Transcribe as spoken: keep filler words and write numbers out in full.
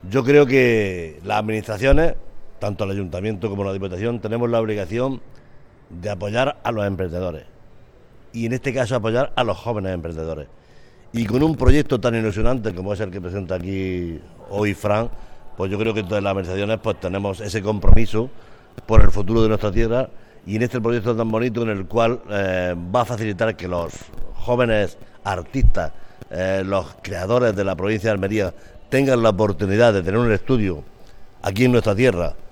Yo creo que las administraciones, tanto el Ayuntamiento como la Diputación, tenemos la obligación de apoyar a los emprendedores y en este caso apoyar a los jóvenes emprendedores. Y con un proyecto tan ilusionante como es el que presenta aquí hoy Fran, pues yo creo que todas las administraciones pues tenemos ese compromiso por el futuro de nuestra tierra y en este proyecto tan bonito en el cual eh, va a facilitar que los jóvenes artistas, eh, los creadores de la provincia de Almería tengan la oportunidad de tener un estudio aquí en nuestra tierra